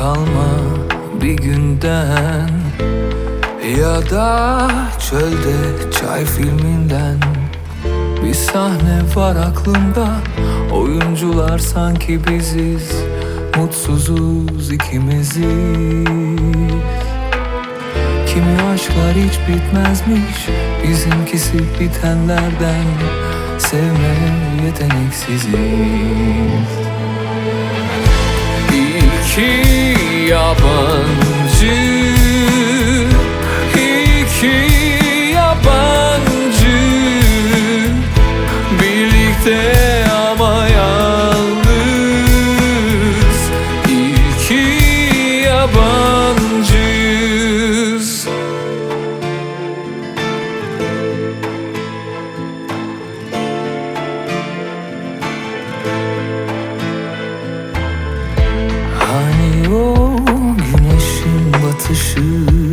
kalma bir günden, ya da çölde çay filminden. Bir sahne var aklımda, oyuncular sanki biziz, mutsuzuz ikimiziz. Kimi aşklar hiç bitmezmiş, bizimkisi bitenlerden. Sevmeye yeteneksiziz. İki yabancı, iki yabancı, birlikte ama yalnız. İki yabancıyız. Hani o güneşin batışı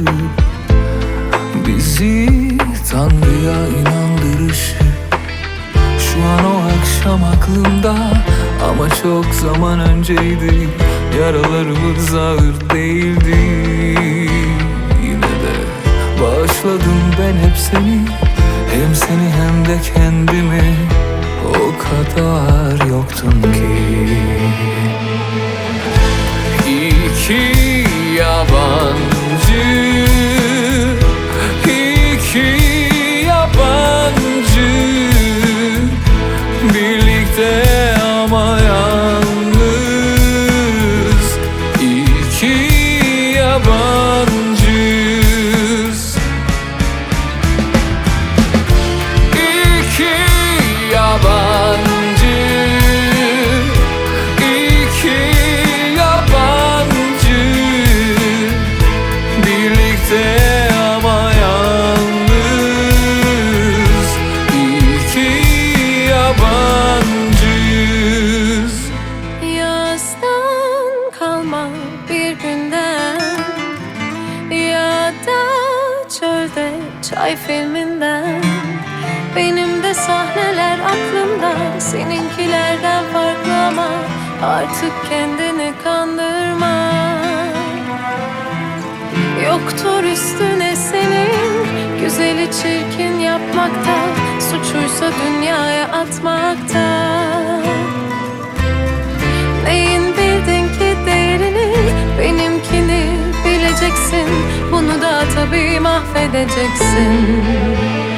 bizi Tanrı'ya inandırışı. Şu an o akşam aklımda, ama çok zaman önceydi. Yaralarımız ağır değildi. Yine de bağışladım ben hep seni, hem seni hem de kendimi. O kadar yoktun ki. İki yabancı, iki yabancı, birlikte ama yalnız. İki yabancıyız. İki yabancı, iki yabancı, birlikte ama yalnız. İki yabancıyız. Yazdan kalma bir günden, ya da çölde çay filminden. Benim de sahneler aklımda, seninkilerden farklı ama artık kendini kandırma. Yoktur üstüne senin, güzeli çirkin yapmakta, suçuysa dünyaya atmakta. Neyin bildin ki değerini, benimkini bileceksin. Bunu da tabii mahvedeceksin.